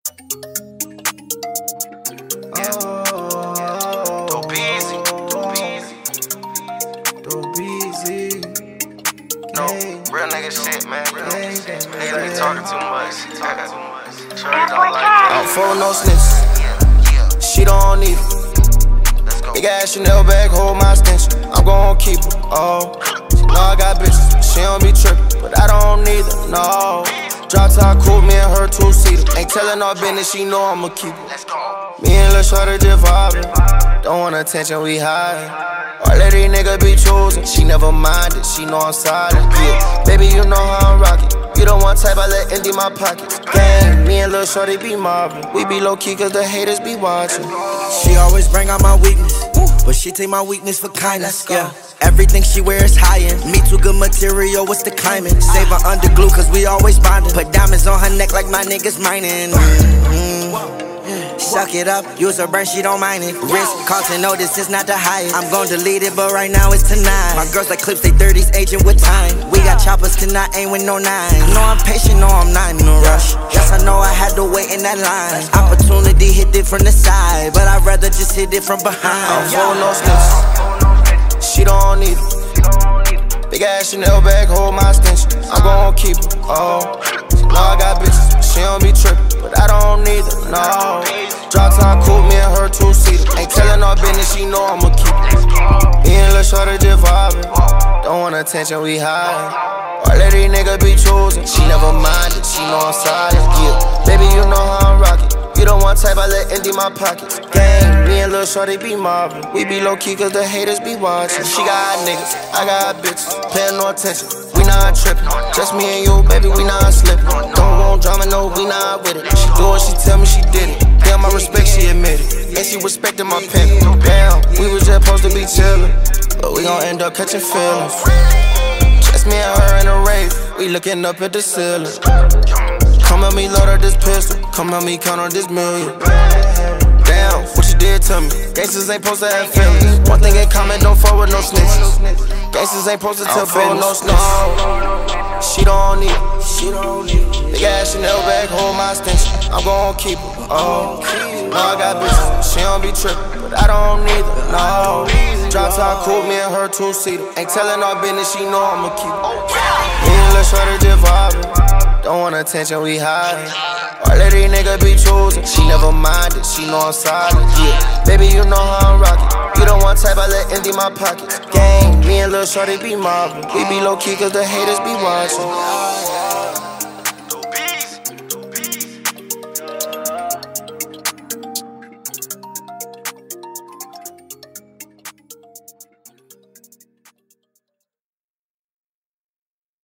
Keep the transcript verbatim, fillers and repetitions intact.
Dope easy, dope easy, dope easy. no, real nigga shit, man. Niggas be talking too much. Talking too much. Shorty don't like I don't fold no snitches. She don't need it. Let's go. Big ass Chanel bag, hold my extension. I'm gon' keep her. Oh, she know I got bitches. She don't be trippin', but I don't need her. No. Drop top coupe, me and her two seater. Ain't tellin' no business, she know I'ma keep her. Let's go. Me and Lil' Shorty just vibin'. Don't want attention, we high. All of these niggas be choosing. She never minded, she know I'm solid. Yeah, baby, you know how I'm rockin'. You don't want type, I let empty my pockets. Gang, me and Lil' Shorty be mobbin'. We be low key cause the haters be watching. She always bring out my weakness, but she take my weakness for kindness. Yeah, everything she wear is high-end. Me too good material, what's the climbing? Save her under glue cause we always bonding. Put diamonds on her neck like my niggas mining. Mm-hmm. Suck it up, use her brain, she don't mind it. Risk, Carlton, no, this is not the highest. I'm gon' delete it, but right now it's tonight. My girls like clips, they thirties, aging with time. We got choppers, cannot aim with no nine. Know I'm patient, no, I'm not in a rush. Yes, I know I had to wait in that line. Opportunity hit it from the side, but I'd rather just hit it from behind. I don't fold no snitches. She don't need it. Big ass Chanel bag, hold my extension. I'm gon' keep her. Oh, she know I got bitches. She don't be trippin', but I don't need her. No. Drop top coupe, me and her two seater. Ain't tellin' no business, she know I'ma keep her. Me and Lil' Shorty just vibin'. Don't want attention, we high. All of these niggas be choosing. She never minded, she know I'm solid. Yeah, baby, you know how I'm rockin'. You don't want type, I let empty my pockets. Gang, me and Lil' Shorty be mobbin'. We be low key cause the haters be watching. She got niggas, I got bitches. Payin' no attention, we not trippin'. Just me and you, baby, we not slippin'. Don't want drama, no, we not with it. She do what she tell me, she did it. Damn, I respect, she admit it. And she respected my pen. Damn, we was just supposed to be chillin', but we gon' end up catching feelings. Just me and her in a rave, we looking up at the ceiling. Come help me load up this pistol, come help me count on this million. Damn, what you did to me. Gangsters ain't supposed to have feelings. One thing in common, don't fuck with no snitches. Gangsters ain't supposed to tell business. No snitches. She don't need it. She don't need it. Big ass Chanel bag, hold my extension. I'm gon' keep her. Oh, no, I got bitches. She don't be trippin', but I don't need her. No. Drop top coupe, me and her two seater. Ain't tellin' no business, she know I'ma keep her. Me and Lil' Shorty just vibin'. Don't want attention, we high. All of these niggas be choosing. She never minded, she know I'm solid. Yeah, baby, you know how I'm rockin'. You don't want type, I let empty my pockets. Gang, me and Lil' Shorty be mobbin'. We be low key cause the haters be watching.